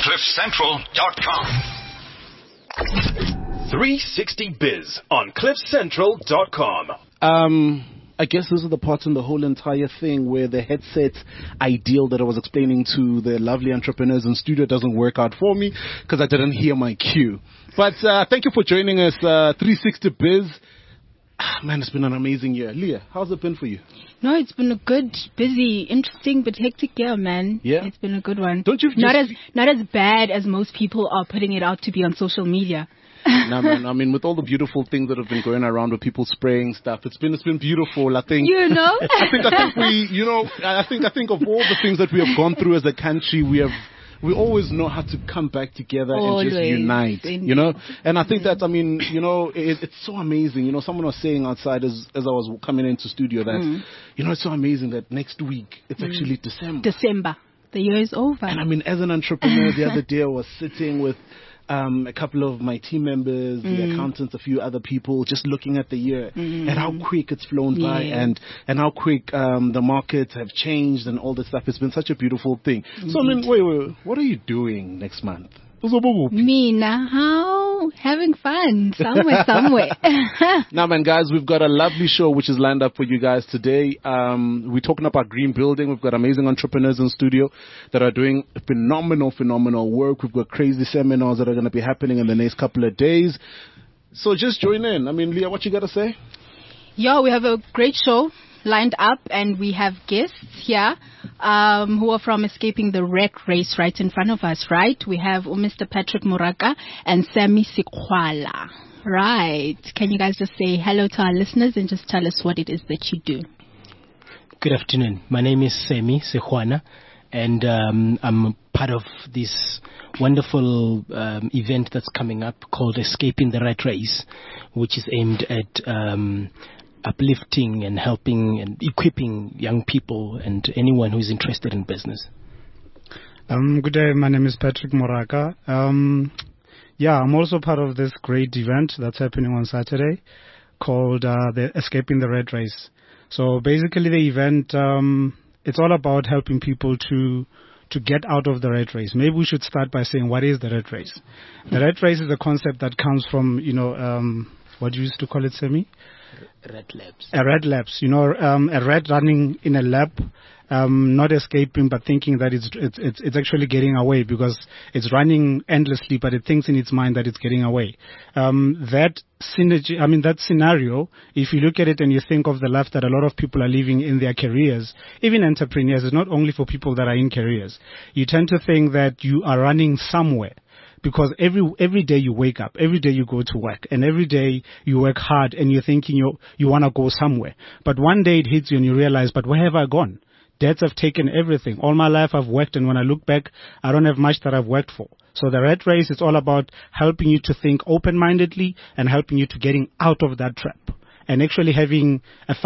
CliffCentral.com. 360 Biz on CliffCentral.com. I guess this is the part in the whole entire thing where the headset ideal that I was explaining to the lovely entrepreneurs in studio doesn't work out for me because I didn't hear my cue. But thank you for joining us, 360 Biz. Man, it's been an amazing year. Leah, how's it been for you? No, it's been a good, busy, interesting, but hectic year, man. Yeah? It's been a good one. Don't you just... Not as bad as most people are putting it out to be on social media. No, man. I mean, with all the beautiful things that have been going around with people spraying stuff, it's been beautiful. I think. You know. I think we, you know, I think of all the things that we have gone through as a country, we always know how to come back together and just unite, you know? And I think that, I mean, you know, it's so amazing. You know, someone was saying outside as I was coming into studio that, you know, it's so amazing that next week it's actually December. The year is over. And I mean, as an entrepreneur, the other day I was sitting with a couple of my team members, the accountants, a few other people, just looking at the year and how quick it's flown by and how quick the markets have changed and all this stuff. It's been such a beautiful thing. So, I mean, wait, what are you doing next month? Me now, having fun somewhere. Now, man, guys, we've got a lovely show which is lined up for you guys today. We're talking about green building. We've got amazing entrepreneurs in studio that are doing phenomenal work. We've got crazy seminars that are going to be happening in the next couple of days. So just join in. I mean, Leah, what you got to say? Yeah, we have a great show lined up, and we have guests here who are from Escaping the Rat Race right in front of us, right? We have Mr. Patrick Moraka and Sammy Sekwala. Right. Can you guys just say hello to our listeners and just tell us what it is that you do? Good afternoon. My name is Sammy Sekwala, and I'm part of this wonderful event that's coming up called Escaping the Rat Race, which is aimed at uplifting and helping and equipping young people and anyone who is interested in business. Good day, my name is Patrick Moraka. I'm also part of this great event that's happening on Saturday called the Escaping the Rat Race. So basically the event, it's all about helping people to get out of the rat race. Maybe we should start by saying, what is the rat race? The rat race is a concept that comes from, what you used to call it, Semi? Rat labs. A rat labs. A rat running in a lab, not escaping, but thinking that it's actually getting away because it's running endlessly, but it thinks in its mind that it's getting away. That scenario, if you look at it and you think of the life that a lot of people are living in their careers, even entrepreneurs, it's not only for people that are in careers. You tend to think that you are running somewhere. Because every day you wake up, every day you go to work, and every day you work hard and you're thinking you want to go somewhere. But one day it hits you and you realize, but where have I gone? Debts have taken everything. All my life I've worked, and when I look back, I don't have much that I've worked for. So the rat race is all about helping you to think open-mindedly and helping you to getting out of that trap and actually having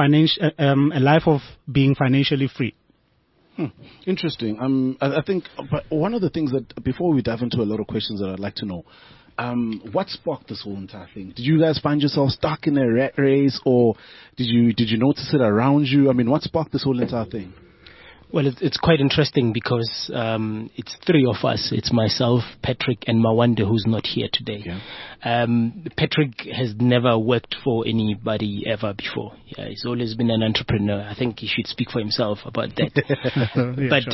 a life of being financially free. Interesting. I think but one of the things that, before we dive into a lot of questions that I'd like to know, what sparked this whole entire thing? Did you guys find yourself stuck in a rat race, or did you notice it around you? I mean, what sparked this whole entire thing? Well, it's quite interesting because it's three of us. It's myself, Patrick, and Mawande, who's not here today. Yeah. Patrick has never worked for anybody ever before. Yeah, he's always been an entrepreneur. I think he should speak for himself about that. Yeah, but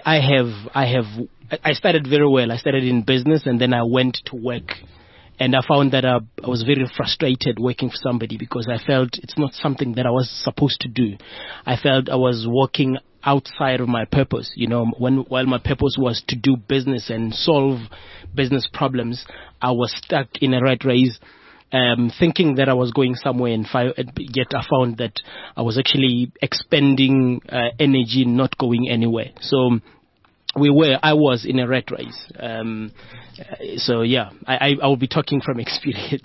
sure. I started very well. I started in business, and then I went to work. And I found that I was very frustrated working for somebody because I felt it's not something that I was supposed to do. I felt I was working outside of my purpose. While my purpose was to do business and solve business problems, I was stuck in a rat race, thinking that I was going somewhere, and yet I found that I was actually expending energy, not going anywhere. So I was in a rat race. So yeah, I will be talking from experience.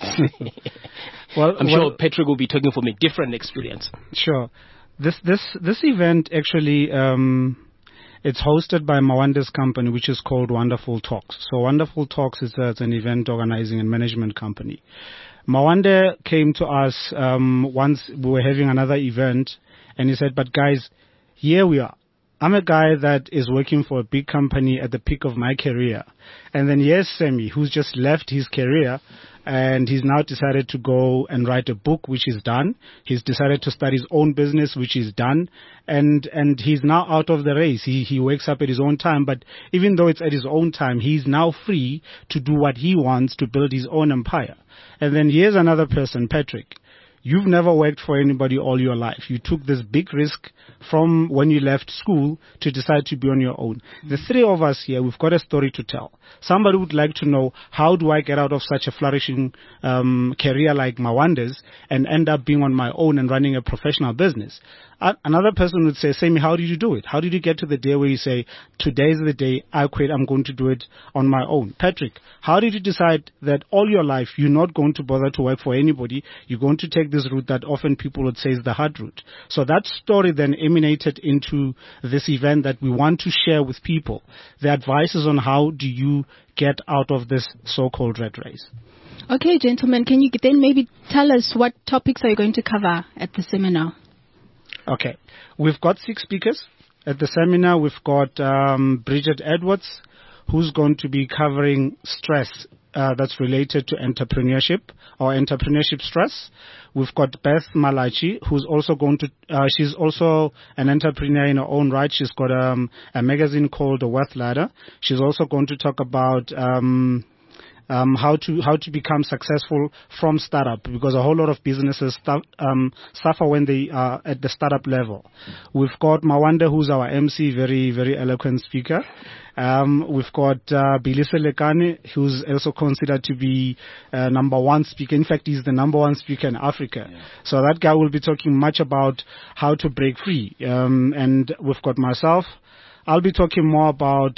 I'm sure Patrick will be talking from a different experience. Sure. This event actually, it's hosted by Mawande's company, which is called Wonderful Talks. So Wonderful Talks is an event organizing and management company. Mawande came to us once we were having another event, and he said, but guys, here we are. I'm a guy that is working for a big company at the peak of my career. And then here's Sammy, who's just left his career and he's now decided to go and write a book, which is done. He's decided to start his own business, which is done. And he's now out of the race. He wakes up at his own time, but even though it's at his own time, he's now free to do what he wants to build his own empire. And then here's another person, Patrick. You've never worked for anybody all your life. You took this big risk from when you left school to decide to be on your own. The three of us here, we've got a story to tell. Somebody would like to know, how do I get out of such a flourishing career like Mawanda's and end up being on my own and running a professional business? Another person would say, Sammy, how did you do it? How did you get to the day where you say, today's the day I quit, I'm going to do it on my own? Patrick, how did you decide that all your life you're not going to bother to work for anybody? You're going to take this route that often people would say is the hard route. So that story then emanated into this event that we want to share with people. The advice is on how do you get out of this so-called red race. Okay, gentlemen, can you then maybe tell us what topics are you going to cover at the seminar? Okay. We've got 6 speakers at the seminar. We've got Bridget Edwards, who's going to be covering stress that's related to entrepreneurship or entrepreneurship stress. We've got Beth Malachi, who's also going to, she's also an entrepreneur in her own right. She's got a magazine called The Wealth Ladder. She's also going to talk about how to become successful from startup, because a whole lot of businesses suffer when they are at the startup level. We've got Mawanda, who's our MC, very, very eloquent speaker. We've got Billy Selekane, who's also considered to be number 1 speaker. In fact, he's the number 1 speaker in Africa. Yeah. So that guy will be talking much about how to break free. And we've got myself. I'll be talking more about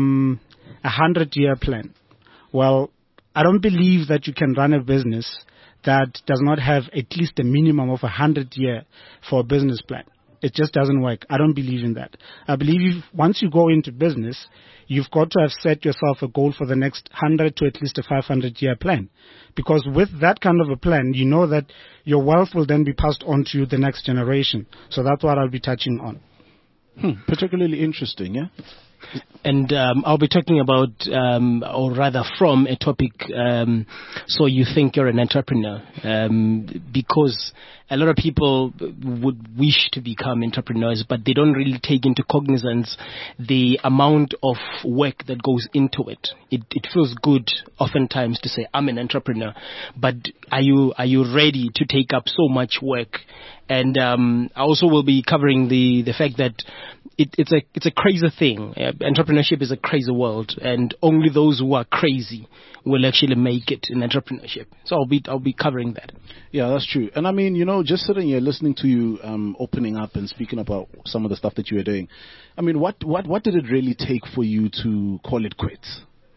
100-year plan. Well, I don't believe that you can run a business that does not have at least a minimum of 100-year for a business plan. It just doesn't work. I don't believe in that. I believe once you go into business, you've got to have set yourself a goal for the next 100 to at least a 500-year plan. Because with that kind of a plan, you know that your wealth will then be passed on to the next generation. So that's what I'll be touching on. Particularly interesting, yeah? And I'll be talking about, or rather from a topic, so you think you're an entrepreneur, because a lot of people would wish to become entrepreneurs, but they don't really take into cognizance the amount of work that goes into it. It feels good oftentimes to say, I'm an entrepreneur, but are you ready to take up so much work? And I also will be covering the fact that it's a crazy thing. Entrepreneurship is a crazy world, and only those who are crazy will actually make it in entrepreneurship. So I'll be covering that. Yeah, that's true. And I mean, just sitting here listening to you opening up and speaking about some of the stuff that you were doing. I mean, what did it really take for you to call it quits?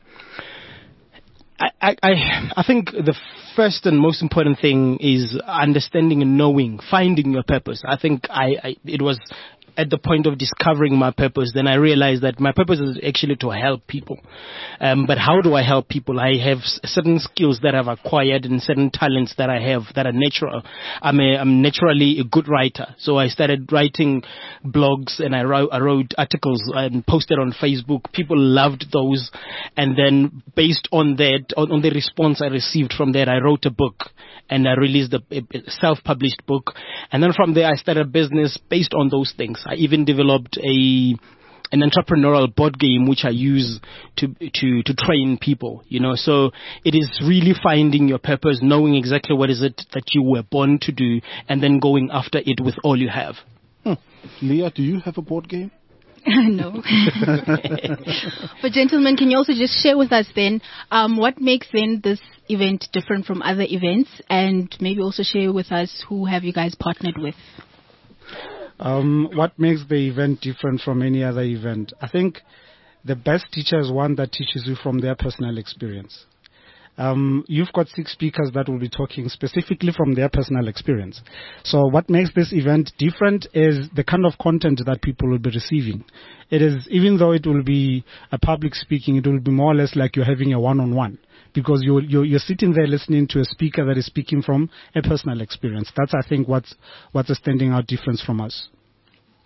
I think the first and most important thing is understanding and knowing, finding your purpose. I think it was at the point of discovering my purpose, then I realized that my purpose is actually to help people. But how do I help people? I have certain skills that I've acquired and certain talents that I have that are natural. I'm naturally a good writer. So I started writing blogs and I wrote articles and posted on Facebook. People loved those. And then based on that, on the response I received from that, I wrote a book and I released a self-published book. And then from there, I started a business based on those things. I even developed an entrepreneurial board game which I use to train people, So it is really finding your purpose, knowing exactly what is it that you were born to do, and then going after it with all you have. Leah, do you have a board game? No. But gentlemen, can you also just share with us then what makes then this event different from other events, and maybe also share with us who have you guys partnered with? What makes the event different from any other event? I think the best teacher is one that teaches you from their personal experience. You've got 6 speakers that will be talking specifically from their personal experience. So what makes this event different is the kind of content that people will be receiving. It is, even though it will be a public speaking, it will be more or less like you're having a one-on-one. Because you're sitting there listening to a speaker that is speaking from a personal experience. That's, I think, what's a standing out difference from us.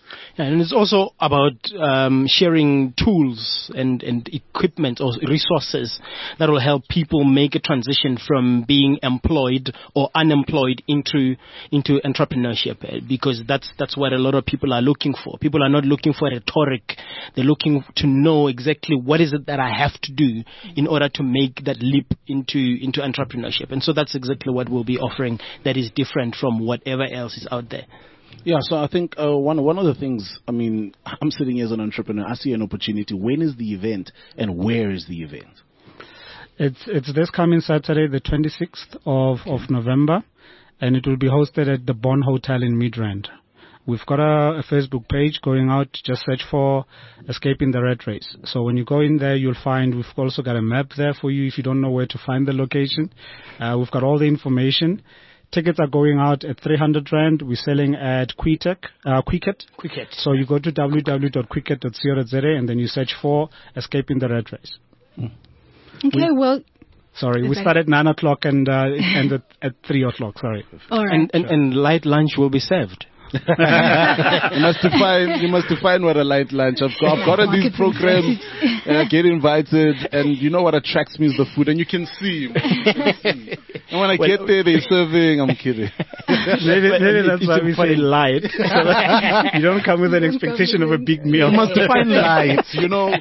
Yeah, and it's also about sharing tools and equipment or resources that will help people make a transition from being employed or unemployed into entrepreneurship, because that's what a lot of people are looking for. People are not looking for rhetoric. They're looking to know exactly what is it that I have to do in order to make that leap into entrepreneurship. And so that's exactly what we'll be offering that is different from whatever else is out there. Yeah, so I think one of the things, I mean, I'm sitting here as an entrepreneur. I see an opportunity. When is the event and where is the event? It's this coming Saturday, the 26th of November, and it will be hosted at the Bon Hotel in Midrand. We've got a Facebook page going out. Just search for Escaping the Rat Race. So when you go in there, you'll find we've also got a map there for you if you don't know where to find the location. We've got all the information. Tickets are going out at 300 Rand. We're selling at Quicket. So you go to www.quicket.co.za and then you search for Escaping the Rat Race. Okay, Sorry, we start at 9 o'clock and end at 3 o'clock. Sorry. All right. And light lunch will be served. You must define what a light lunch. I've got on these programs and I get invited, and you know what attracts me is the food, and you can see. And when I get there, they're serving. I'm kidding. Maybe that's why we say light. You don't come with an expectation of a big meal. You must define light, you know.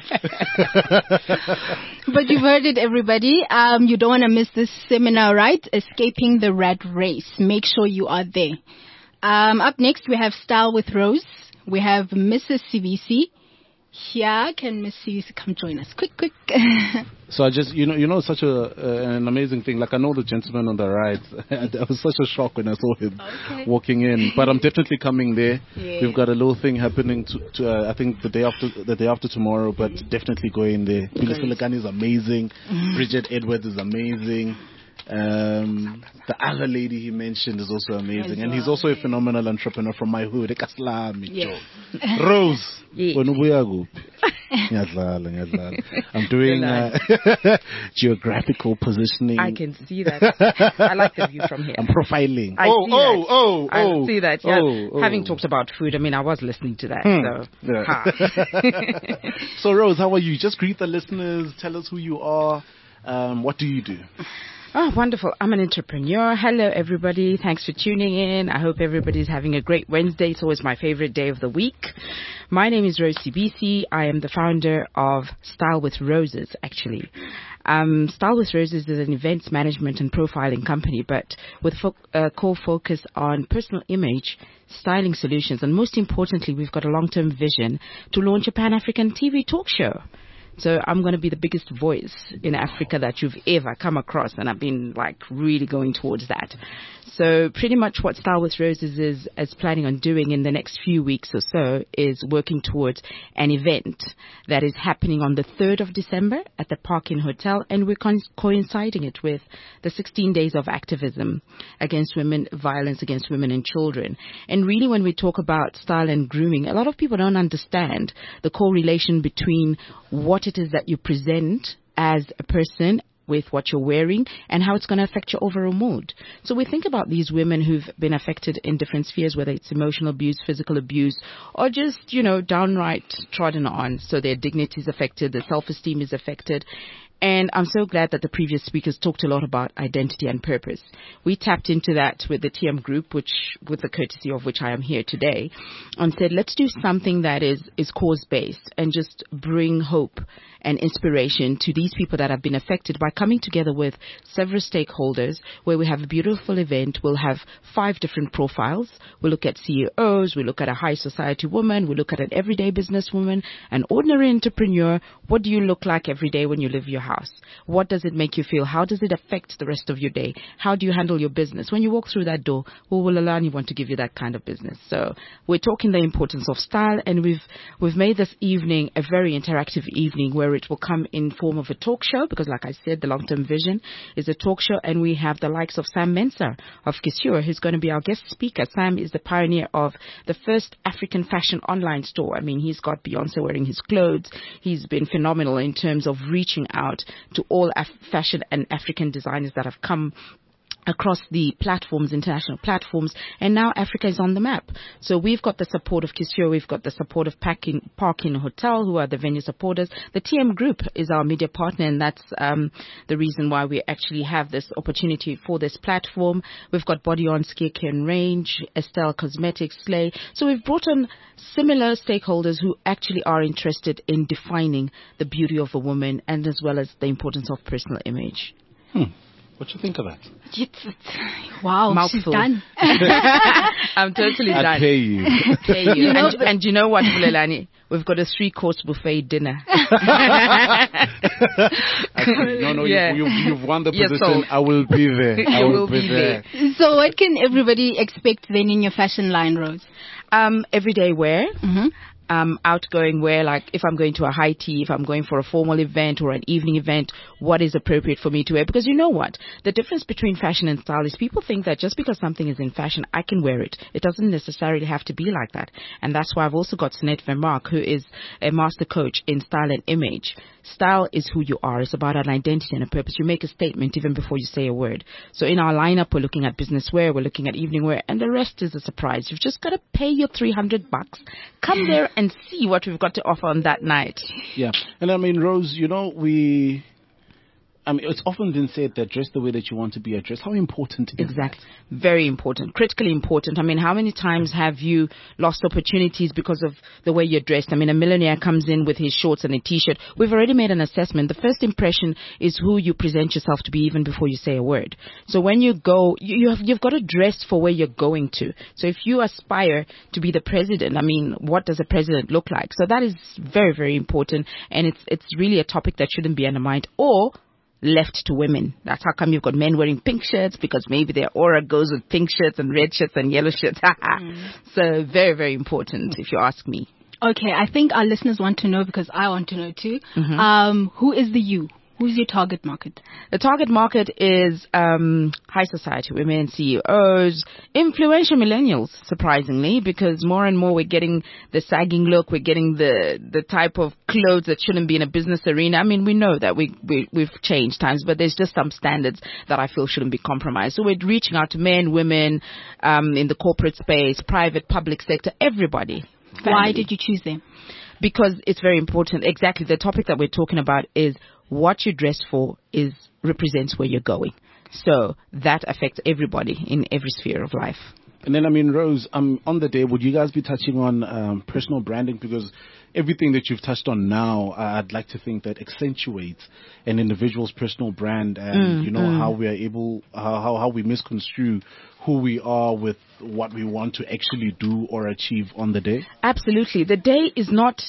But you've heard it, everybody. You don't want to miss this seminar, right? Escaping the Rat Race. Make sure you are there. Up next, we have Style with Rose. We have Mrs. CVC. Here, can Miss CVC come join us? Quick. So I just, it's such an amazing thing. Like, I know the gentleman on the right. It was such a shock when I saw him walking in. But I'm definitely coming there. Yeah. We've got a little thing happening I think the day after tomorrow. But definitely go in there. Phyllis Filagani is amazing. Bridget Edwards is amazing. The other lady he mentioned is also amazing, and he's also a phenomenal entrepreneur from my hood. Yes. Rose. I'm doing geographical positioning. I can see that. I like the view from here. I'm profiling. I see that. Yeah. Having talked about food, I mean, I was listening to that. So Rose, how are you? Just greet the listeners. Tell us who you are. What do you do? Oh, wonderful. I'm an entrepreneur. Hello, everybody. Thanks for tuning in. I hope everybody's having a great Wednesday. It's always my favorite day of the week. My name is Rose CBC. I am the founder of Style with Roses, actually. Style with Roses is an events management and profiling company, but with core focus on personal image, styling solutions, and most importantly, we've got a long-term vision to launch a Pan-African TV talk show. So I'm going to be the biggest voice in Africa that you've ever come across, and I've been really going towards that. So pretty much what Style with Roses is planning on doing in the next few weeks or so is working towards an event that is happening on the 3rd of December at the Park Inn Hotel, and we're coinciding it with the 16 days of activism against women, violence against women and children. And really when we talk about style and grooming, a lot of people don't understand the correlation between what it is that you present as a person with what you're wearing and how it's going to affect your overall mood. So we think about these women who've been affected in different spheres, whether it's emotional abuse, physical abuse, or just, downright trodden on. So their dignity is affected, their self-esteem is affected. And I'm so glad that the previous speakers talked a lot about identity and purpose. We tapped into that with the TM group, with the courtesy of which I am here today, and said, let's do something that is cause-based and just bring hope and inspiration to these people that have been affected by coming together with several stakeholders where we have a beautiful event. We'll have 5 different profiles. We'll look at CEOs. We'll look at a high society woman. We'll look at an everyday businesswoman, an ordinary entrepreneur. What do you look like every day when you leave your house? What does it make you feel? How does it affect the rest of your day? How do you handle your business? When you walk through that door, who will allow anyone to give you that kind of business? So we're talking the importance of style, and we've made this evening a very interactive evening where it will come in form of a talk show, because like I said, the long-term vision is a talk show, and we have the likes of Sam Mensah of Kissure, who's going to be our guest speaker. Sam is the pioneer of the first African fashion online store. I mean, he's got Beyonce wearing his clothes. He's been phenomenal in terms of reaching out to all fashion and African designers that have come across the platforms, international platforms, and now Africa is on the map. So we've got the support of Kisio, we've got the support of Parkin Hotel, who are the venue supporters. The TM Group is our media partner, and that's the reason why we actually have this opportunity for this platform. We've got Body On Skincare and Range, Estelle Cosmetics, Slay. So we've brought on similar stakeholders who actually are interested in defining the beauty of a woman and as well as the importance of personal image. What do you think of that? Wow, mouthful. She's done. I'm totally done. I pay you. Pay you. And you know what, Bulelani? We've got a 3-course buffet dinner. No, Yeah. you've won the Yes, position. so I will be there. I will be there. So what can everybody expect then in your fashion line, Rose? Everyday wear. Mm-hmm. Outgoing wear, like if I'm going to a high tea, if I'm going for a formal event or an evening event, what is appropriate for me to wear? Because you know what? The difference between fashion and style is people think that just because something is in fashion, I can wear it. It doesn't necessarily have to be like that. And that's why I've also got Sinette Vermaak, who is a master coach in style and image. Style is who you are. It's about an identity and a purpose. You make a statement even before you say a word. So in our lineup, we're looking at business wear, we're looking at evening wear, and the rest is a surprise. You've just got to pay your $300. Come there and see what we've got to offer on that night. Yeah. And I mean, Rose, it's often been said that dress the way that you want to be addressed. How important is Exactly. Very important. Critically important. I mean, how many times have you lost opportunities because of the way you're dressed? I mean, a millionaire comes in with his shorts and a t-shirt. We've already made an assessment. The first impression is who you present yourself to be even before you say a word. So when you go, you've got to dress for where you're going to. So if you aspire to be the president, I mean, what does a president look like? So that is very, very important. And it's really a topic that shouldn't be undermined or left to women. That's how come you've got men wearing pink shirts, because maybe their aura goes with pink shirts and red shirts and yellow shirts. So very, very important if you ask me. Okay, I think our listeners want to know, because I want to know too. Who is the you? Who's your target market? The target market is high society women, CEOs, influential millennials, surprisingly, because more and more we're getting the sagging look, we're getting the type of clothes that shouldn't be in a business arena. I mean, we know that we've changed times, but there's just some standards that I feel shouldn't be compromised. So we're reaching out to men, women, in the corporate space, private, public sector, everybody. Family. Why did you choose them? Because it's very important. Exactly. The topic that we're talking about is what you dress for represents where you're going. So that affects everybody in every sphere of life. And then, I mean, Rose, on the day, would you guys be touching on personal branding? Because everything that you've touched on now, I'd like to think that accentuates an individual's personal brand and, how we are able, how we misconstrue who we are with what we want to actually do or achieve on the day? Absolutely. The day is not,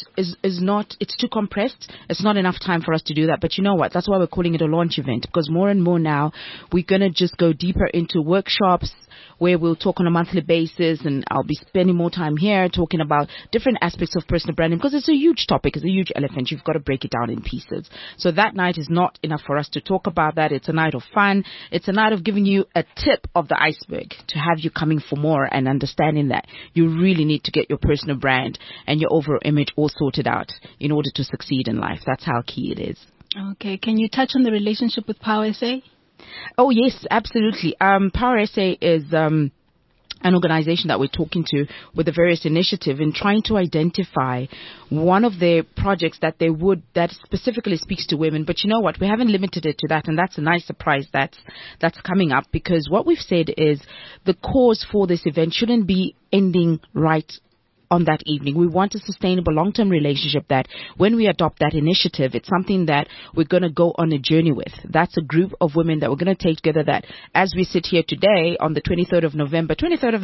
it's too compressed. It's not enough time for us to do that. But you know what? That's why we're calling it a launch event, because more and more now we're going to just go deeper into workshops where we'll talk on a monthly basis, and I'll be spending more time here talking about different aspects of personal branding, because it's a huge topic. It's a huge elephant. You've got to break it down in pieces. So that night is not enough for us to talk about that. It's a night of fun. It's a night of giving you a tip of the iceberg to have you coming for more and understanding that you really need to get your personal brand and your overall image all sorted out in order to succeed in life. That's how key it is. Okay. Can you touch on the relationship with Power SA? Oh, yes, absolutely. Power SA is an organization that we're talking to with the various initiative in trying to identify one of their projects that specifically speaks to women. But you know what? We haven't limited it to that, and that's a nice surprise that's coming up, because what we've said is the cause for this event shouldn't be ending right on that evening. We want a sustainable long-term relationship that when we adopt that initiative, it's something that we're going to go on a journey with. That's a group of women that we're going to take together that as we sit here today on the 23rd of November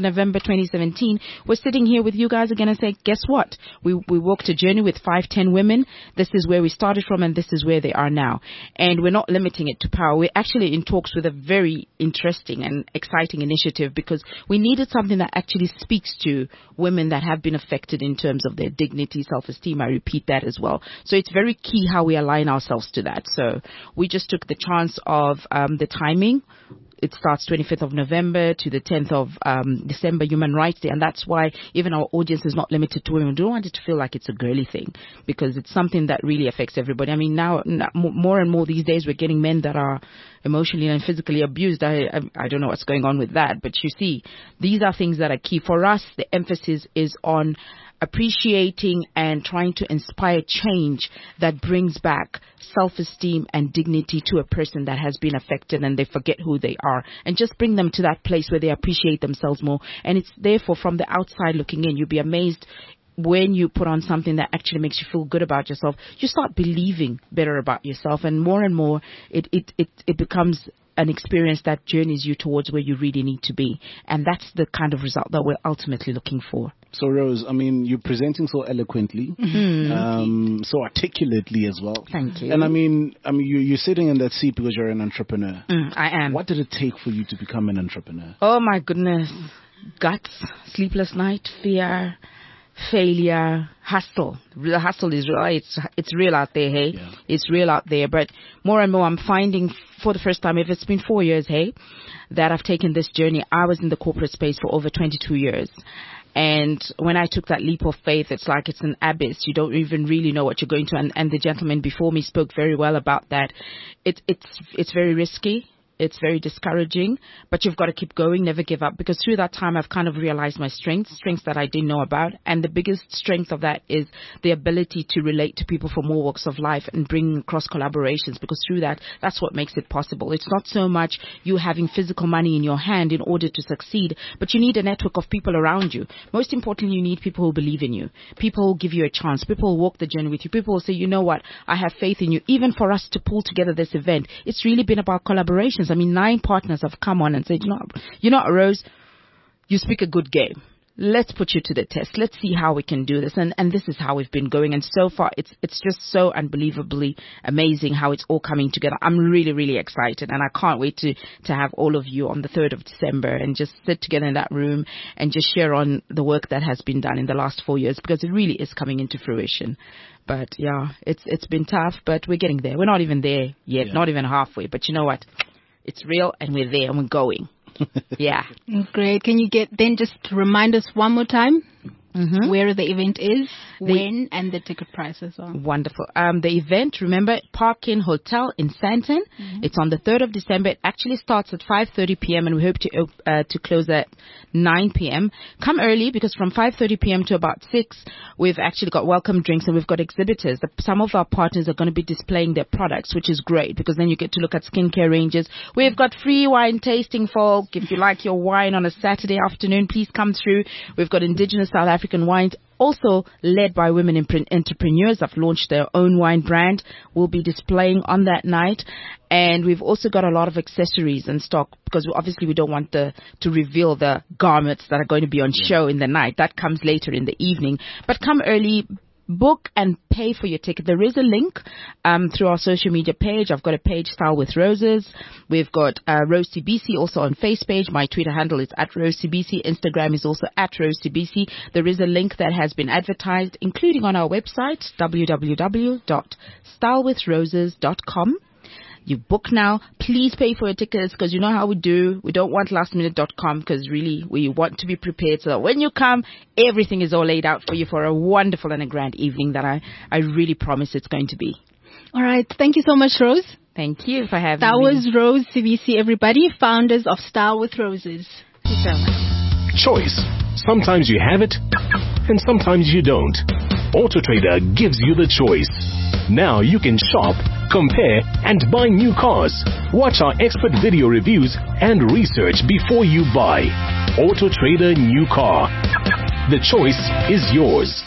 2017, we're sitting here with you guys again and say, guess what? We walked a journey with 5-10 women. This is where we started from and this is where they are now. And we're not limiting it to Power. We're actually in talks with a very interesting and exciting initiative, because we needed something that actually speaks to women that have been affected in terms of their dignity, self-esteem. I repeat that as well. So it's very key how we align ourselves to that. So we just took the chance of the timing. it starts 25th of November to the 10th of December, Human Rights Day. And that's why even our audience is not limited to women. We don't want it to feel like it's a girly thing, because it's something that really affects everybody. I mean, now more and more these days, we're getting men that are emotionally and physically abused. I don't know what's going on with that. But you see, these are things that are key. For us, the emphasis is on appreciating and trying to inspire change that brings back self-esteem and dignity to a person that has been affected and they forget who they are, and just bring them to that place where they appreciate themselves more. And it's therefore, from the outside looking in, you'll be amazed when you put on something that actually makes you feel good about yourself. You start believing better about yourself, and more it becomes an experience that journeys you towards where you really need to be. And that's the kind of result that we're ultimately looking for. So, Rose, I mean, you're presenting so eloquently, so articulately as well. Thank you. And I mean, you're sitting in that seat because you're an entrepreneur. I am. What did it take for you to become an entrepreneur? Oh, my goodness. Guts, sleepless night, fear, failure, hustle. The hustle is real. It's real out there, hey? Yeah. It's real out there. But more and more, I'm finding for the first time, if it's been 4 years, hey, that I've taken this journey. I was in the corporate space for over 22 years. And when I took that leap of faith, it's like it's an abyss. You don't even really know what you're going to. And the gentleman before me spoke very well about that. It's very risky. It's very discouraging, but you've got to keep going, never give up, because through that time I've kind of realized my strengths that I didn't know about. And the biggest strength of that is the ability to relate to people from all walks of life and bring cross collaborations, because through that's what makes it possible. It's not so much you having physical money in your hand in order to succeed, but you need a network of people around you. Most importantly, you need people who believe in you, people who give you a chance, people who walk the journey with you, people who say, you know what, I have faith in you. Even for us to pull together this event, it's really been about collaborations. I mean, 9 partners have come on and said, you know, Rose, you speak a good game. Let's put you to the test. Let's see how we can do this. And this is how we've been going. And so far, it's just so unbelievably amazing how it's all coming together. I'm really, really excited. And I can't wait to have all of you on the 3rd of December and just sit together in that room and just share on the work that has been done in the last 4 years, because it really is coming into fruition. But yeah, it's been tough, but we're getting there. We're not even there yet, not even halfway. But you know what? It's real, and we're there, and we're going. Yeah. Great. Can you just remind us one more time where the event is, when, and the ticket price as well? Wonderful. The event, remember, Park Inn Hotel in Sandton. It's on the 3rd of December. It actually starts at 5:30 p.m. and we hope to close at 9 p.m. Come early, because from 5:30 p.m. to about 6, we've actually got welcome drinks and we've got exhibitors. Some of our partners are going to be displaying their products, which is great, because then you get to look at skincare ranges. We've got free wine tasting, folk. If you like your wine on a Saturday afternoon, please come through. We've got indigenous South African wines, also led by women entrepreneurs. Have launched their own wine brand. We'll be displaying on that night. And we've also got a lot of accessories in stock, because obviously we don't want to reveal the garments that are going to be on show in the night. That comes later in the evening. But come early, book and pay for your ticket. There is a link through our social media page. I've got a page, Style with Roses. We've got Rose CBC also on Facebook. My Twitter handle is @RoseCBC. Instagram is also @RoseCBC. There is a link that has been advertised, including on our website, www.stylewithroses.com. You book now. Please pay for your tickets, because you know how we do. We don't want lastminute.com, because really we want to be prepared so that when you come, everything is all laid out for you for a wonderful and a grand evening that I really promise it's going to be. All right. Thank you so much, Rose. Thank you for having me. That was Rose CBC, everybody, founders of Style with Roses. Thank you so much. Choice. Sometimes you have it, and sometimes you don't. AutoTrader gives you the choice. Now you can shop, compare, and buy new cars. Watch our expert video reviews and research before you buy. AutoTrader New Car. The choice is yours.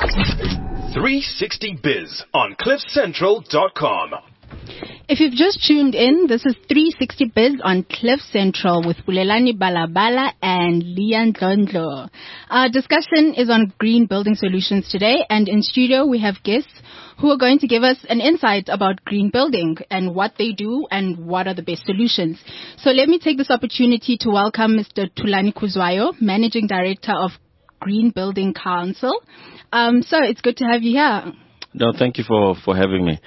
360 Biz on CliffCentral.com. If you've just tuned in, this is 360 Biz on Cliff Central with Bulelani Balabala and Leon Dondlo. Our discussion is on green building solutions today, and in studio we have guests who are going to give us an insight about green building and what they do and what are the best solutions. So let me take this opportunity to welcome Mr. Thulani Khuzwayo, Managing Director of Green Building Council. So it's good to have you here. No, thank you for having me.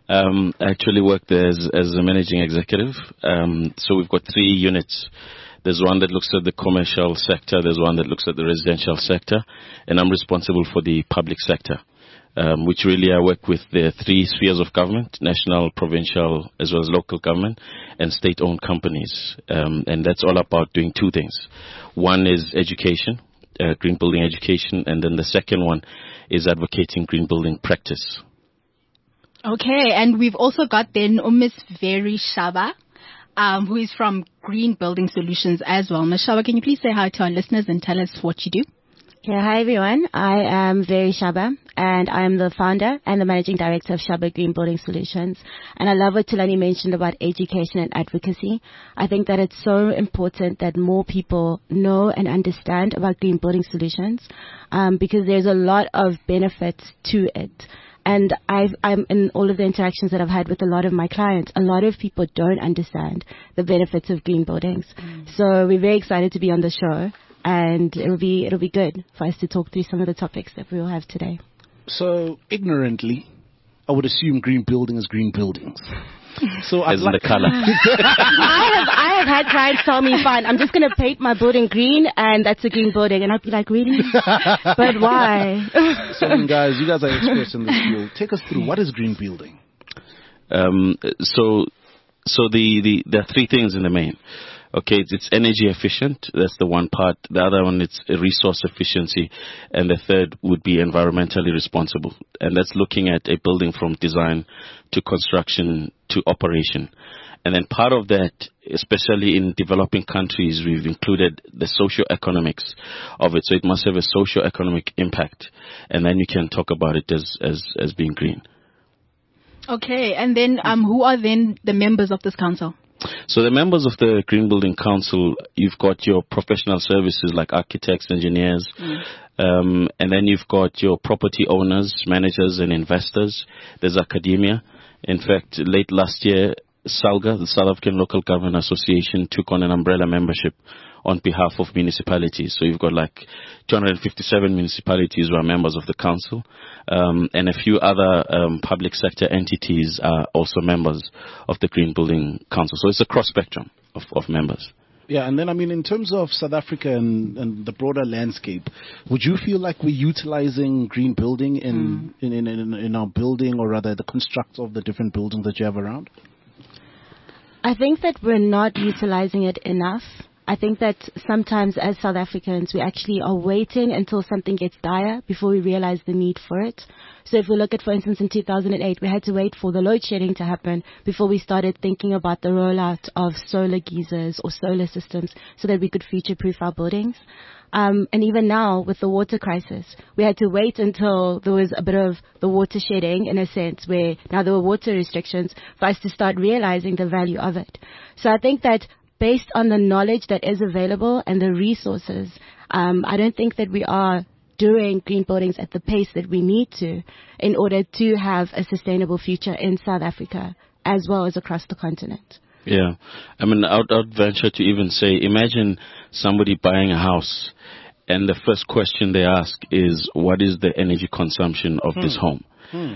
I actually work there as a managing executive. So we've got 3 units. There's one that looks at the commercial sector. There's one that looks at the residential sector. And I'm responsible for the public sector, which really I work with the 3 spheres of government, national, provincial, as well as local government, and state-owned companies. And that's all about doing 2 things. One is education, green building education, and then the second one is advocating green building practice. Okay, and we've also got then Ms. Very Shaba, who is from Green Building Solutions as well. Ms. Shaba, can you please say hi to our listeners and tell us what you do? Yeah, hi everyone. I am Very Shaba, and I am the founder and the managing director of Shaba Green Building Solutions. And I love what Thulani mentioned about education and advocacy. I think that it's so important that more people know and understand about green building solutions, because there's a lot of benefits to it. And I'm in all of the interactions that I've had with a lot of my clients, a lot of people don't understand the benefits of green buildings. So we're very excited to be on the show, and it'll be good for us to talk through some of the topics that we will have today. So ignorantly, I would assume green building is green buildings. So as in the color. I have had clients tell me, fine, I'm just going to paint my building green, and that's a green building. And I'd be like, really? But why? So guys, you guys are experts in this field. Take us through, what is green building? So there are 3 things in the main. Okay, it's energy efficient. That's the one part. The other one, it's resource efficiency. And the third would be environmentally responsible. And that's looking at a building from design to construction to operation. And then part of that, especially in developing countries, we've included the socio-economics of it. So it must have a socio-economic impact. And then you can talk about it as being green. Okay, and then who are then the members of this council? So the members of the Green Building Council, you've got your professional services like architects, engineers, and then you've got your property owners, managers, and investors. There's academia. In fact, late last year, SALGA, the South African Local Government Association, took on an umbrella membership on behalf of municipalities. So you've got like 257 municipalities who are members of the council, and a few other public sector entities are also members of the Green Building Council. So it's a cross spectrum of members. Yeah, and then in terms of South Africa and the broader landscape, would you feel like we're utilizing green building in our building, or rather the construct of the different buildings that you have around? I think that we're not utilizing it enough. I think that sometimes as South Africans, we actually are waiting until something gets dire before we realize the need for it. So if we look at, for instance, in 2008, we had to wait for the load shedding to happen before we started thinking about the rollout of solar geysers or solar systems so that we could future-proof our buildings. And even now, with the water crisis, we had to wait until there was a bit of the water shedding, in a sense, where now there were water restrictions for us to start realizing the value of it. So I think that based on the knowledge that is available and the resources, I don't think that we are doing green buildings at the pace that we need to in order to have a sustainable future in South Africa as well as across the continent. Yeah. I'd venture to even say, imagine somebody buying a house and the first question they ask is, what is the energy consumption of this home?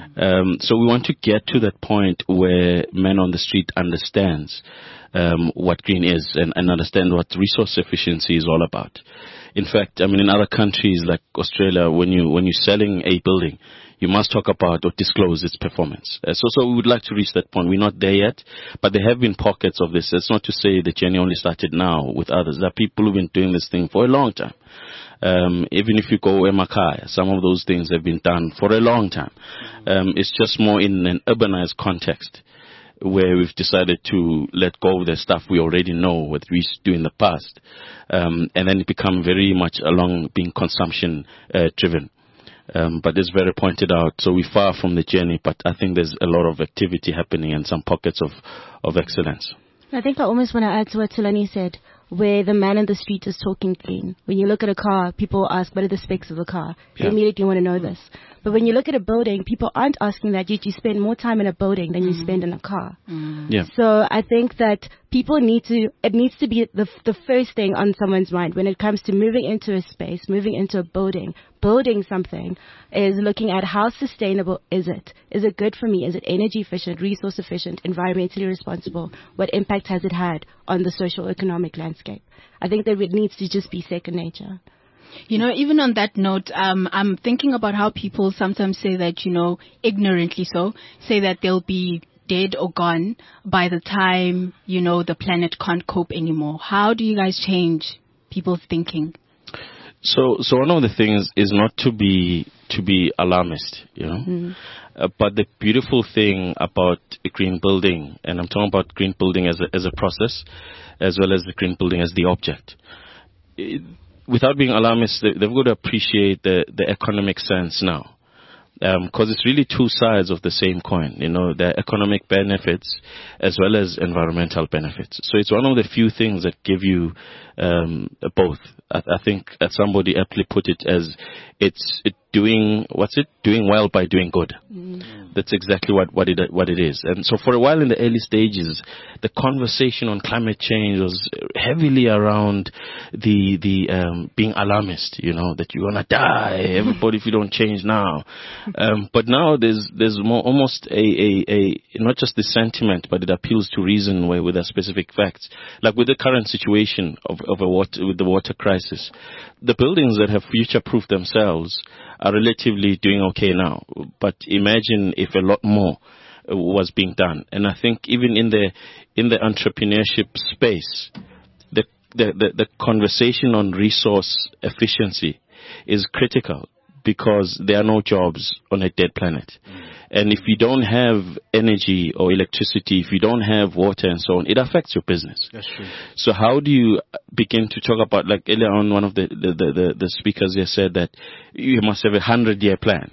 So we want to get to that point where men on the street understands what green is and understand what resource efficiency is all about. In fact, in other countries like Australia, when you're selling a building, you must talk about or disclose its performance. So we would like to reach that point. We're not there yet, but there have been pockets of this. It's not to say the journey only started now with others. There are people who've been doing this thing for a long time. Even if you go Emakhaya, some of those things have been done for a long time. It's just more in an urbanized context where we've decided to let go of the stuff we already know what we used to do in the past, and then it become very much along being consumption driven. But as Vera pointed out, so we're far from the journey, but I think there's a lot of activity happening and some pockets of excellence. I think I almost want to add to what Thulani said, where the man in the street is talking clean. When you look at a car, people ask, what are the specs of the car? They immediately want to know this. But when you look at a building, people aren't asking that, yet you spend more time in a building than you spend in a car. Yeah. So I think that it needs to be the first thing on someone's mind when it comes to moving into a space, moving into a building something, is looking at how sustainable is it? Is it good for me? Is it energy efficient, resource efficient, environmentally responsible? What impact has it had on the social economic landscape? I think that it needs to just be second nature. Even on that note, I'm thinking about how people sometimes say that, ignorantly so, say that they'll be dead or gone by the time, the planet can't cope anymore. How do you guys change people's thinking? So one of the things is not to be alarmist, but the beautiful thing about a green building, and I'm talking about green building as a process, as well as the green building as the object. Without being alarmist, they've got to appreciate the economic sense now. Because it's really two sides of the same coin, the economic benefits as well as environmental benefits. So it's one of the few things that give you both. I think that somebody aptly put it as doing well by doing good. That's exactly what it is. And so for a while in the early stages, the conversation on climate change was heavily around the being alarmist, that you're gonna die, everybody, if you don't change now. But now there's more almost a not just the sentiment, but it appeals to reason with the specific facts. Like with the current situation with the water crisis, the buildings that have future-proofed themselves are relatively doing okay now. But imagine if a lot more was being done. And I think even in the entrepreneurship space, the conversation on resource efficiency is critical, because there are no jobs on a dead planet. And if you don't have energy or electricity, if you don't have water and so on, it affects your business. That's true. So how do you begin to talk about, like earlier on, one of the speakers here said that you must have 100-year plan.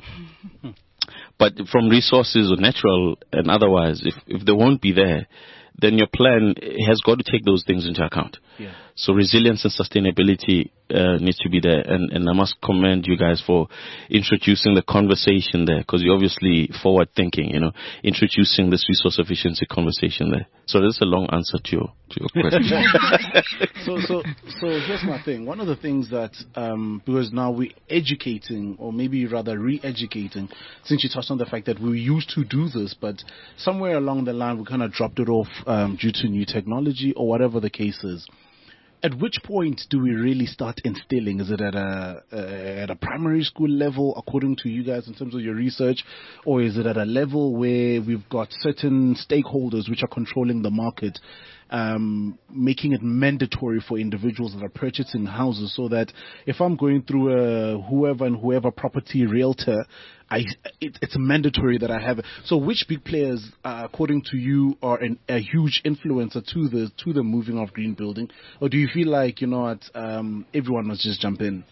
But from resources or natural and otherwise, if they won't be there, then your plan has got to take those things into account. Yeah. So resilience and sustainability needs to be there. And I must commend you guys for introducing the conversation there, because you're obviously forward thinking, introducing this resource efficiency conversation there. So that's a long answer to your question. So here's my thing. One of the things that, because now we're educating, or maybe rather re-educating, since you touched on the fact that we used to do this, but somewhere along the line we kind of dropped it off due to new technology or whatever the case is. At which point do we really start instilling? Is it at a primary school level, according to you guys in terms of your research, or is it at a level where we've got certain stakeholders which are controlling the market, making it mandatory for individuals that are purchasing houses, so that if I'm going through a whoever property realtor, it's mandatory that I have it. So which big players, according to you, are a huge influencer to the moving of green building? Or do you feel like, everyone must just jump in?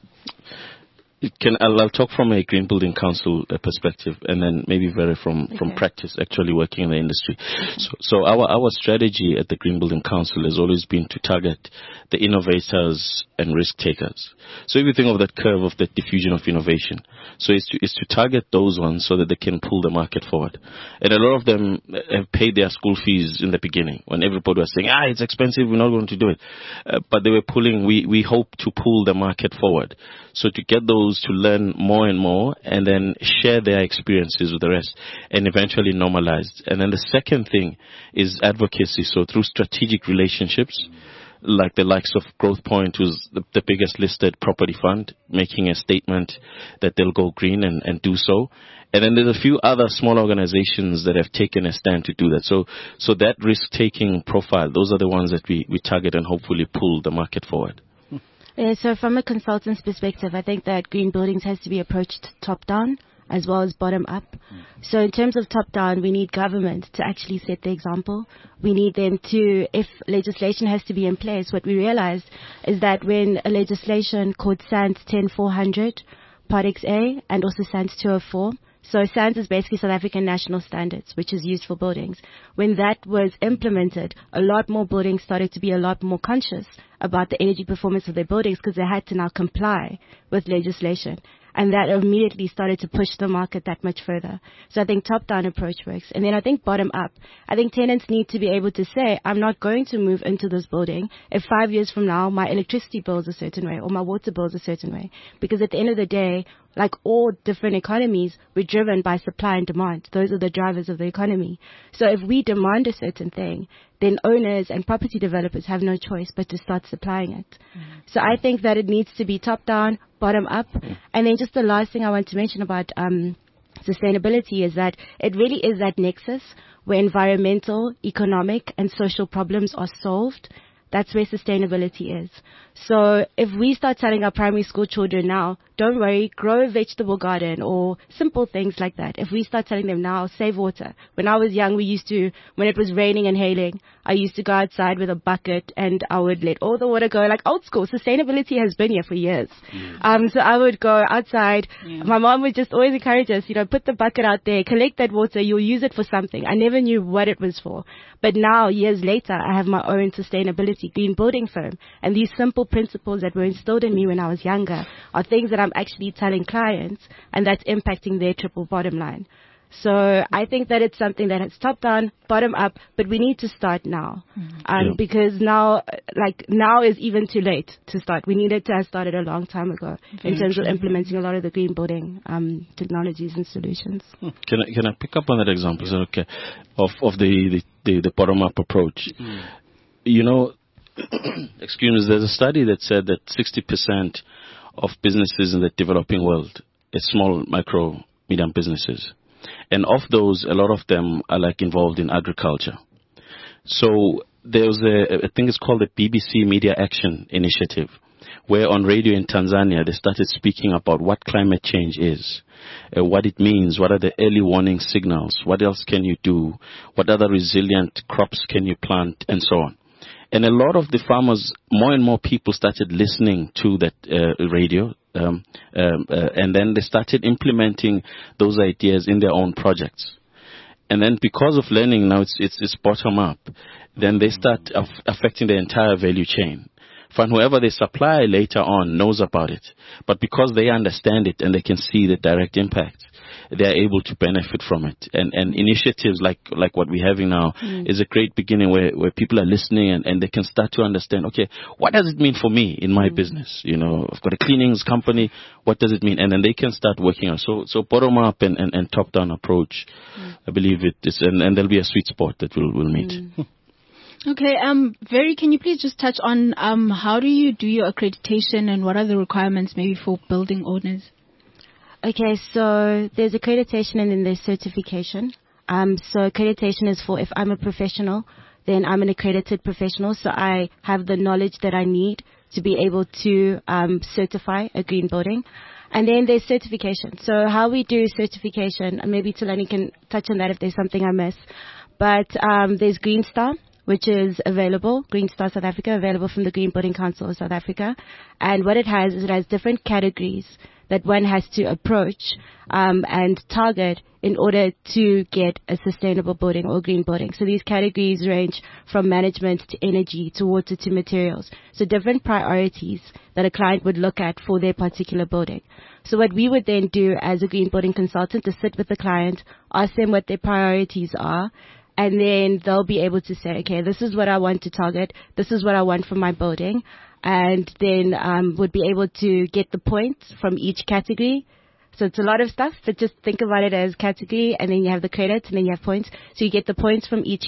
I'll talk from a Green Building Council perspective, and then maybe vary from practice, actually working in the industry. So our strategy at the Green Building Council has always been to target the innovators and risk takers. So if you think of that curve of the diffusion of innovation, so it's to target those ones so that they can pull the market forward. And a lot of them have paid their school fees in the beginning when everybody was saying, it's expensive, we're not going to do it. But they were we hope to pull the market forward. So to get those to learn more and more, and then share their experiences with the rest, and eventually normalized. And then the second thing is advocacy. So through strategic relationships, like the likes of Growthpoint, who's the biggest listed property fund, making a statement that they'll go green and do so. And then there's a few other small organizations that have taken a stand to do that. So that risk-taking profile, those are the ones that we target and hopefully pull the market forward. Yeah, so from a consultant's perspective, I think that green buildings has to be approached top-down as well as bottom-up. So in terms of top-down, we need government to actually set the example. We need them to, if legislation has to be in place, what we realized is that when a legislation called SANS 10400, Part XA, and also SANS 204, so SANS is basically South African National Standards, which is used for buildings. When that was implemented, a lot more buildings started to be a lot more conscious about the energy performance of their buildings, because they had to now comply with legislation. And that immediately started to push the market that much further. So I think top-down approach works. And then I think bottom-up. I think tenants need to be able to say, I'm not going to move into this building if 5 years from now my electricity bill is a certain way or my water bill is a certain way. Because at the end of the day, like all different economies, we're driven by supply and demand. Those are the drivers of the economy. So if we demand a certain thing, then owners and property developers have no choice but to start supplying it. So I think that it needs to be top-down, bottom-up. And then just the last thing I want to mention about sustainability is that it really is that nexus where environmental, economic, and social problems are solved. That's where sustainability is. So if we start telling our primary school children now, don't worry, grow a vegetable garden or simple things like that. If we start telling them now, save water. When I was young, we used to, when it was raining and hailing, I used to go outside with a bucket and I would let all the water go, like old school. Sustainability has been here for years. So I would go outside. My mom would just always encourage us, put the bucket out there, collect that water, you'll use it for something. I never knew what it was for. But now, years later, I have my own sustainability green building firm. And these simple principles that were instilled in me when I was younger are things that I'm actually telling clients, and that's impacting their triple bottom line. So I think that it's something that is top down, bottom up, but we need to start now. Because now is even too late to start. We needed to have started a long time ago in terms of implementing a lot of the green building technologies and solutions. Can I pick up on that example? Is that okay? Of the bottom up approach. Excuse me, there's a study that said that 60% of businesses in the developing world is small, micro, medium businesses. And of those, a lot of them are involved in agriculture. So there's I think it's called the BBC Media Action Initiative, where on radio in Tanzania, they started speaking about what climate change is, what it means, what are the early warning signals, what else can you do, what other resilient crops can you plant, and so on. And a lot of the farmers, more and more people started listening to that radio, and then they started implementing those ideas in their own projects. And then because of learning now, it's bottom up. Then they start affecting the entire value chain. And whoever they supply later on knows about it. But because they understand it and they can see the direct impact, they are able to benefit from it. And initiatives like what we're having now is a great beginning where people are listening and they can start to understand, okay, what does it mean for me in my business? I've got a cleanings company. What does it mean? And then they can start working on. So bottom up and top down approach, I believe it is, and there'll be a sweet spot that we'll meet. Okay, Very, can you please just touch on how do you do your accreditation and what are the requirements maybe for building owners? Okay, so there's accreditation and then there's certification. So accreditation is for if I'm a professional, then I'm an accredited professional, so I have the knowledge that I need to be able to certify a green building. And then there's certification. So how we do certification, and maybe Tulani can touch on that if there's something I miss. But there's Green Star, which is available, Green Star South Africa, available from the Green Building Council of South Africa. And what it has is it has different categories that one has to approach and target in order to get a sustainable building or green building. So these categories range from management to energy to water to materials. So different priorities that a client would look at for their particular building. So what we would then do as a green building consultant is sit with the client, ask them what their priorities are, and then they'll be able to say, okay, this is what I want to target, this is what I want from my building, and then would be able to get the points from each category. So it's a lot of stuff, but just think about it as category, and then you have the credits, and then you have points. So you get the points from each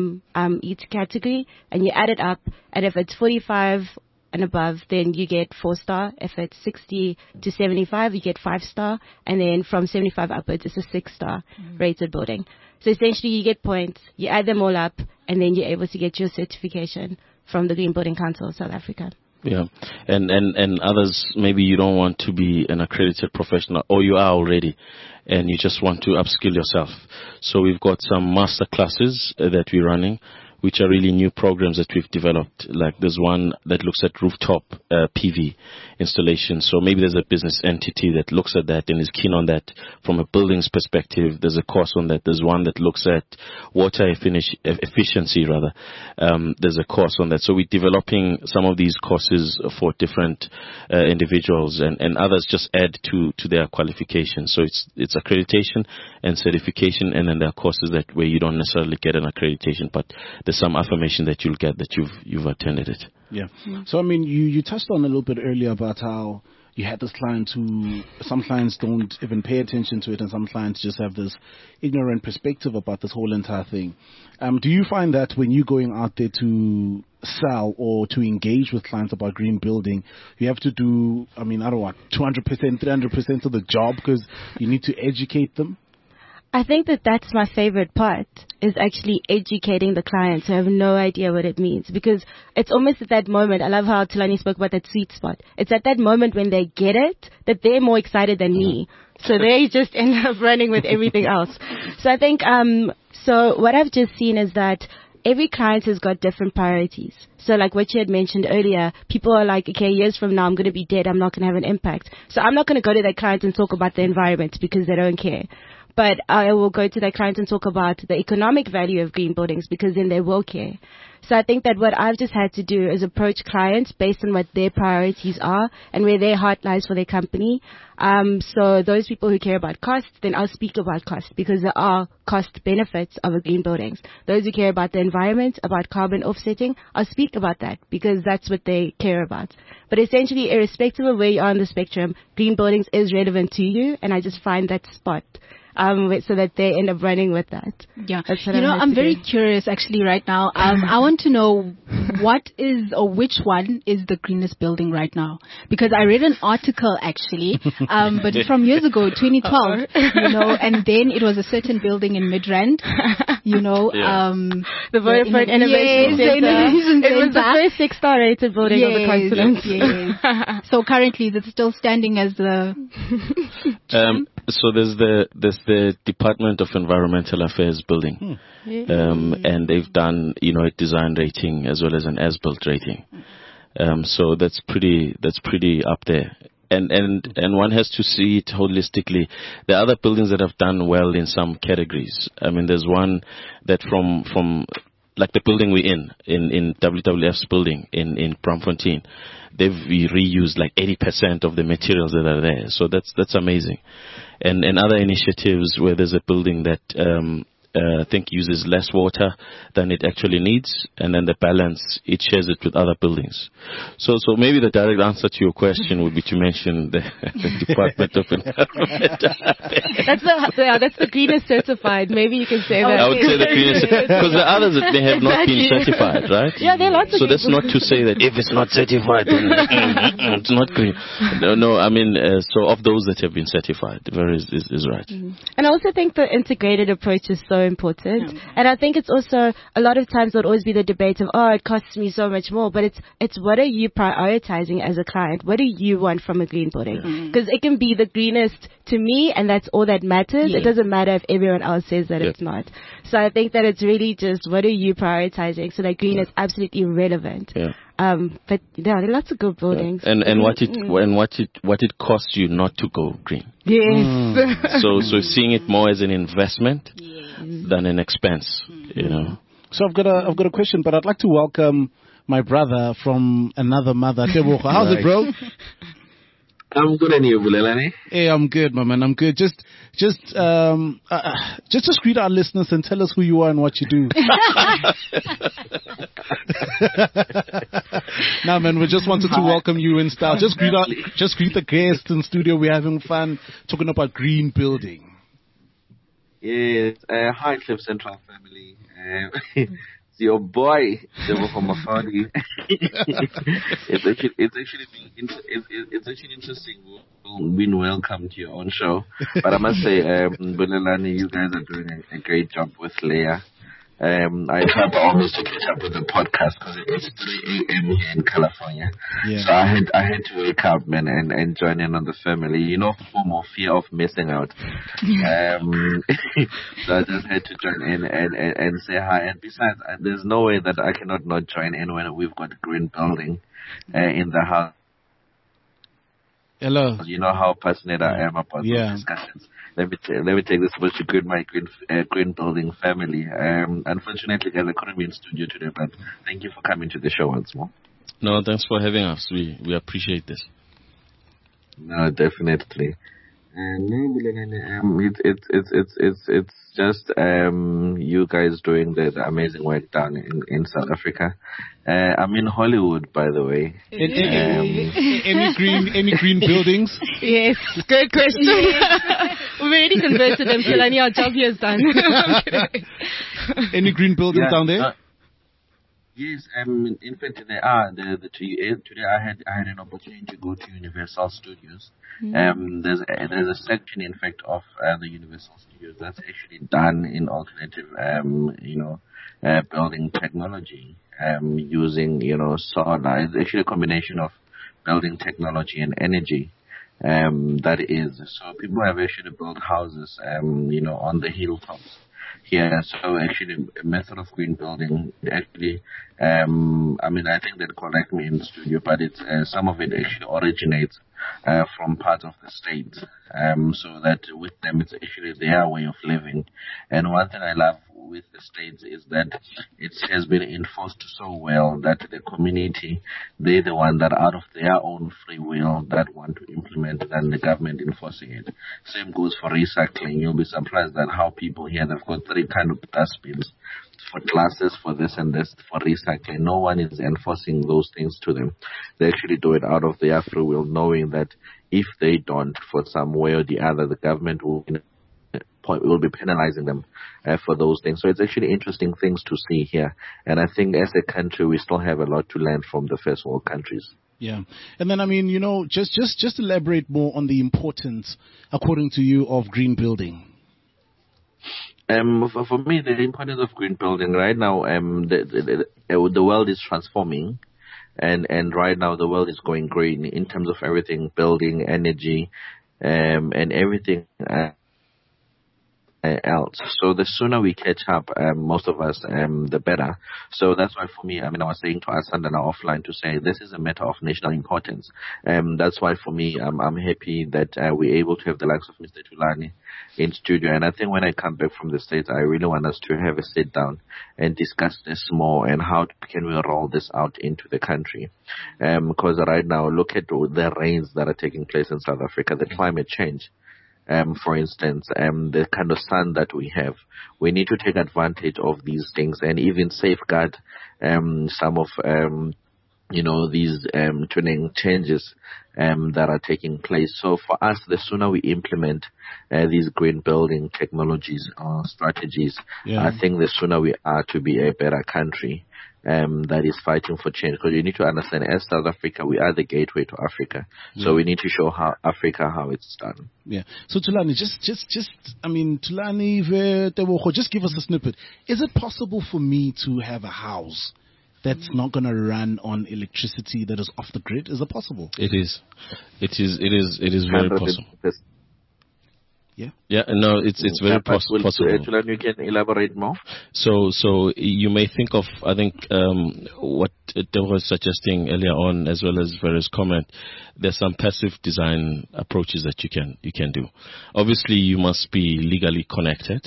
category, and you add it up, and if it's 45 and above, then you get 4-star. If it's 60 to 75, you get 5-star, and then from 75 upwards, it's a 6-star rated building. So essentially, you get points, you add them all up, and then you're able to get your certification from the Green Building Council of South Africa. Yeah, and others, maybe you don't want to be an accredited professional, or you are already, and you just want to upskill yourself. So we've got some master classes that we're running which are really new programs that we've developed. Like there's one that looks at rooftop PV installation. So maybe there's a business entity that looks at that and is keen on that from a buildings perspective. There's a course on that. There's one that looks at water efficiency rather. There's a course on that. So we're developing some of these courses for different individuals, and others just add to their qualifications. So it's accreditation and certification, and then there are courses that where you don't necessarily get an accreditation, but there's some affirmation that you'll get that you've attended it. Yeah. So I mean, you touched on a little bit earlier about how you had this client who, some clients don't even pay attention to it, and some clients just have this ignorant perspective about this whole entire thing. Do you find that when you're going out there to sell or to engage with clients about green building, you have to do, 200%, 300% of the job because you need to educate them? I think that's my favorite part, is actually educating the clients who have no idea what it means. Because it's almost at that moment, I love how Thulani spoke about that sweet spot. It's at that moment when they get it that they're more excited than me. So they just end up running with everything else. So I think, so what I've just seen is that every client has got different priorities. So like what you had mentioned earlier, people are like, okay, years from now I'm going to be dead, I'm not going to have an impact. So I'm not going to go to that client and talk about the environment because they don't care. But I will go to that client and talk about the economic value of green buildings because then they will care. So I think that what I've just had to do is approach clients based on what their priorities are and where their heart lies for their company. So those people who care about cost, then I'll speak about cost because there are cost benefits of a green buildings. Those who care about the environment, about carbon offsetting, I'll speak about that because that's what they care about. But essentially, irrespective of where you are on the spectrum, green buildings is relevant to you, and I just find that spot. So that they end up running with that. Yeah. I'm very curious actually right now. I want to know what is or which one is the greenest building right now? Because I read an article actually, but from years ago, 2012, and then it was a certain building in Midrand, the Vodafone Innovation Center. It was the first 6-star rated building of the continent. Yes. So currently, is it still standing as the... So there's the Department of Environmental Affairs building, and they've done a design rating as well as an as-built rating. So that's pretty up there. And one has to see it holistically. There are other buildings that have done well in some categories. There's one that from like the building we're in WWF's building in Braamfontein, they've reused like 80% of the materials that are there. So that's amazing. And other initiatives where there's a building that I think uses less water than it actually needs, and then the balance, it shares it with other buildings. So maybe the direct answer to your question would be to mention the Department of Environment. That's the greenest certified. Maybe you can say that. I would say the greenest, because the others that may have not been certified, right? Yeah, there are lots of. So that's not to say that if it's not certified, then it's not green. No, so of those that have been certified, is right. And I also think the integrated approach is so important. And I think it's also, a lot of times there'll always be the debate of, it costs me so much more, but it's what are you prioritizing as a client? What do you want from a green building? Because it can be the greenest to me, and that's all that matters. It doesn't matter if everyone else says that it's not. So I think that it's really just, what are you prioritizing? So that green is absolutely relevant. But there are lots of good buildings. And what it costs you not to go green. Yes. So seeing it more as an investment than an expense, So I've got a question, but I'd like to welcome my brother from another mother, Tebogo. How's it, bro? I'm good, and you, Bulelani? Hey, I'm good, my man. I'm good. Just greet our listeners and tell us who you are and what you do. Now, man, we just wanted to welcome you in style. Just greet the guests in studio. We're having fun talking about green building. Yes. Hi, Cliff Central family. It's your boy, Tebogo Mafadi. It's actually interesting being welcome to your own show. But I must say, Bulelani, you guys are doing a great job with Leah. I tried almost to catch up with the podcast because it's 3 a.m. here in California. Yeah. So I had to wake up, man, and join in on the family. You know, for more fear of missing out. So I just had to join in and say hi. And besides, there's no way that I cannot not join in when we've got green building in the house. Hello. You know how passionate I am about those discussions. Let me take this much to greet my green building family. Unfortunately, guys, I couldn't be in studio today, but thank you for coming to the show once more. No, thanks for having us. We appreciate this. No, definitely. It's just you guys doing the amazing work down in South Africa. I'm in Hollywood, by the way. Any green buildings? Yes, good question. We've already converted them, Tulani. Our job here is done. Any green buildings down there? Yes, in fact, there are. Today I had an opportunity to go to Universal Studios. There's a section, in fact, of the Universal Studios that's actually done in alternative, building technology, using, solar. It's actually a combination of building technology and energy. That is, so people have actually built houses, on the hilltops. Yeah, so actually a method of green building actually, I think they'd correct me in the studio, but it's some of it actually originates from parts of the state, so that with them it's actually their way of living. And one thing I love with the states is that it has been enforced so well that the community, they're the one that out of their own free will that want to implement than the government enforcing it. Same goes for recycling. You'll be surprised at how people here, they've got 3 kind of dustbins for glasses, for this and this, for recycling. No one is enforcing those things to them. They actually do it out of their free will, knowing that if they don't, for some way or the other, the government will be penalizing them for those things. So it's actually interesting things to see here. And I think as a country, we still have a lot to learn from the first world countries. Yeah. And then, just elaborate more on the importance, according to you, of green building. For me, the importance of green building right now, the world is transforming. And right now the world is going green in terms of everything, building, energy, and everything else. So the sooner we catch up, most of us, the better. So that's why for me, I was saying to Asandana offline to say this is a matter of national importance. That's why for me, I'm happy that we're able to have the likes of Mr. Tulani in studio. And I think when I come back from the States, I really want us to have a sit down and discuss this more and how can we roll this out into the country. Because right now, look at the rains that are taking place in South Africa, the climate change. For instance, the kind of sun that we have. We need to take advantage of these things and even safeguard some of these tuning changes that are taking place. So for us, the sooner we implement these green building technologies or strategies, I think the sooner we are to be a better country that is fighting for change. Because you need to understand, as South Africa, we are the gateway to Africa. So we need to show Africa how it's done. Yeah. So Tulani, Tulani, just give us a snippet. Is it possible for me to have a house that's not going to run on electricity, that is off the grid? Is it possible? It is. It is very possible. Yeah. Yeah. No, it's very possible. You can elaborate more. So you may think of, I think, what Dev was suggesting earlier on, as well as various comment. There's some passive design approaches that you can do. Obviously, you must be legally connected.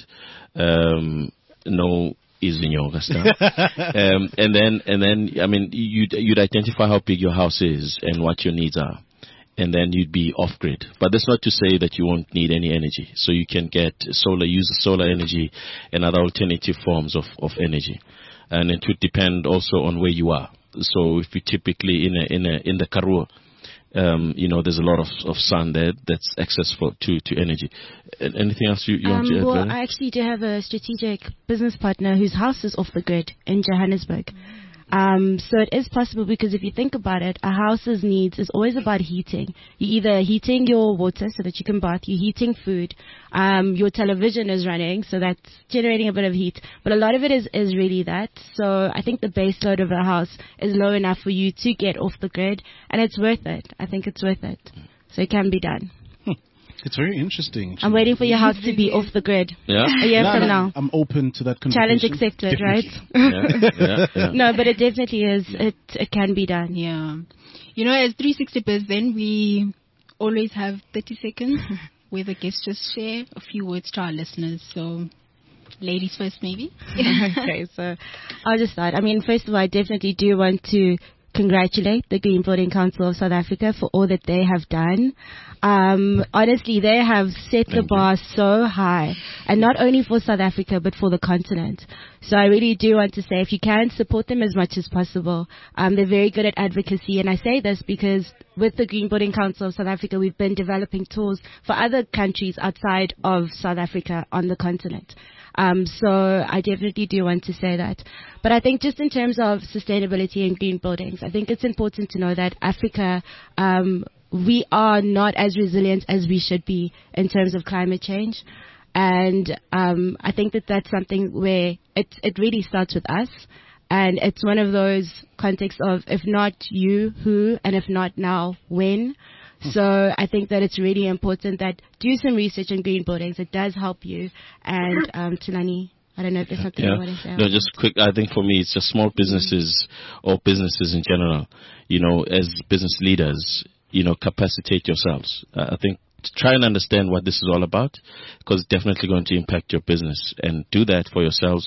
No is in your understand. And then you'd identify how big your house is and what your needs are. And then you'd be off grid. But that's not to say that you won't need any energy. So you can get use solar energy and other alternative forms of energy. And it would depend also on where you are. So if you typically in the Karoo, there's a lot of sun there that's accessible to energy. Anything else you want to add? Well, I actually do have a strategic business partner whose house is off the grid in Johannesburg. So it is possible, because if you think about it, a house's needs is always about heating. You're either heating your water so that you can bath, you're heating food, your television is running, so that's generating a bit of heat. But a lot of it is really that. So I think the base load of a house is low enough for you to get off the grid, and it's worth it. I think it's worth it. So it can be done. It's very interesting. I'm waiting for your house to be off the grid. Yeah. A year from now. I'm open to that Challenge accepted, right? No, but it definitely is. It can be done. Yeah. You know, as 360 Biz, then we always have 30 seconds where the guests just share a few words to our listeners. So, ladies first, maybe. Okay, so I'll just start. I mean, first of all, I definitely do want to congratulate the Green Building Council of South Africa for all that they have done. Honestly, they have set the bar so high, and not only for South Africa, but for the continent. So I really do want to say, if you can, support them as much as possible. They're very good at advocacy, and I say this because with the Green Building Council of South Africa, we've been developing tools for other countries outside of South Africa on the continent. So I definitely do want to say that. But I think just in terms of sustainability and green buildings, I think it's important to know that Africa, we are not as resilient as we should be in terms of climate change. And I think that that's something where it really starts with us. And it's one of those contexts of, if not you, who, and if not now, when. So I think that it's really important that do some research on green buildings. It does help you. And Thulani, I don't know if there's something you want to say. No, just quick. I think for me, it's just small businesses or businesses in general. You know, as business leaders, you know, capacitate yourselves. I think try and understand what this is all about, because it's definitely going to impact your business, and do that for yourselves.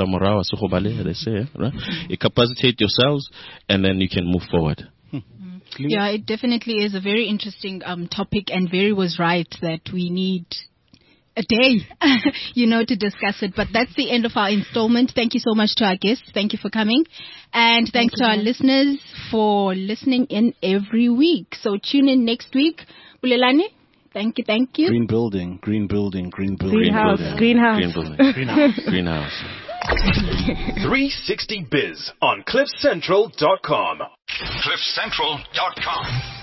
They say, right? You capacitate yourselves, and then you can move forward. Yeah, it definitely is a very interesting topic, and Very was right that we need a day, you know, to discuss it. But that's the end of our installment. Thank you so much to our guests. Thank you for coming. And thanks to our listeners for listening in every week. So tune in next week. Bulelani, thank you. Green building. Greenhouse. Green building. Greenhouse. 360 Biz on CliffCentral.com. CliffCentral.com.